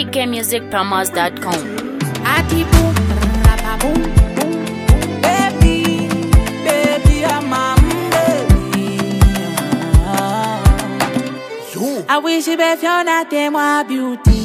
ckmusicpromos.com. Ati boom, rapa boom, boom, baby, baby, I'm a baby. I wish you be Fiona, they my beauty.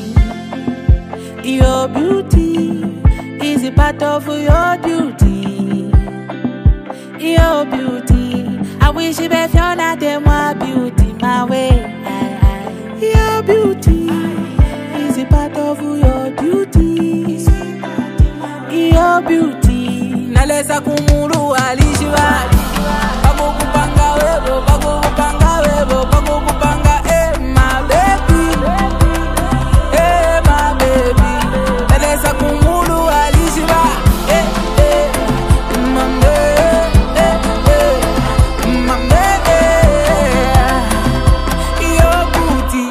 Your beauty is a part of your duty. Your beauty, I wish you be Fiona, they my beauty, my way. Your beauty is a part of your duty. Your beauty, naleza kumuru alishiwa. Pago kupanga webo, pago kupanga webo, pago kupanga my baby, my baby. Naleza kumuru alishiwa. Mama, mama, your beauty.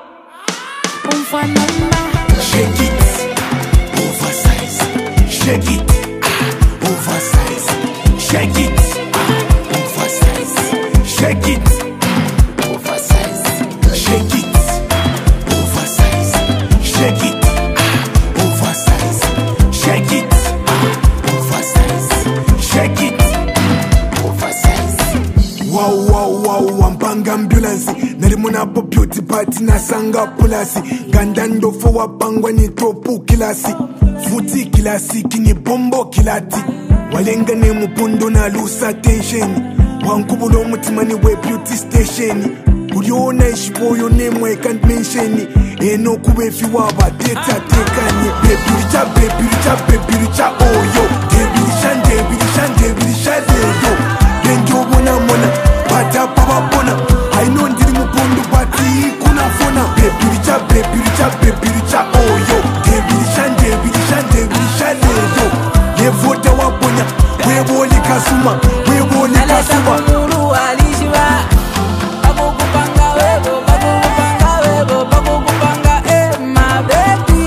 Shake it, oversize. Shake it, oversize. Shake it, oversize. Shake it, oversize. Shake it, oversize. Shake it, oversize. Shake it, oversize. Shake it, oversize. Wow, wow, wow, wampanga ambulance. Narimuna po beauty party na sanga pulasi. Gandando fo wapangwa ni topu kilasi. Futi kilasi kini bombo kilati. Walenga ne mupundo na lusa tension. Wankubulo mutimani we beauty station. Uliona ishiboyo name I can't mention. Eno kube fi waba data tekanye. Baby richa, baby richa, baby richa, oh yo. Baby rishan, baby rishan, baby rishan, yo. Benjo bona mona, bata papa bona. I know ndiri mupundu bati kuna fona. Baby richa, baby richa, baby richa, oh yo. Baby rishan, baby rishan, baby rishan, yo. Yevote waponya, webole kasuma, webole kasuma. Kumuru alishiwa. Pago kupanga webo, pago kupanga webo, pago kupanga my baby,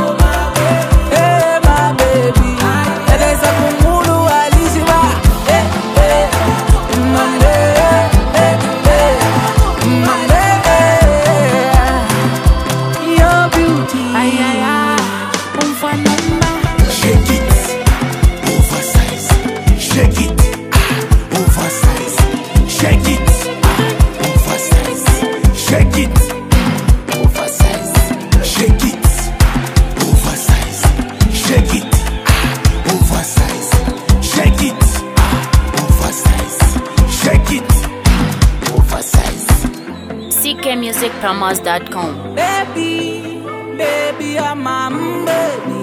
my baby. Naleza kumuru alishiwa. Mama, your beauty. Shake it, oversize. Shake it, oversize. Shake it, oversize. Shake it, oversize. Shake it, oversize. Shake it, oversize. Shake it, oversize. Shake it, oversize. ckmusicpromos.com. Baby, baby, I'm a baby.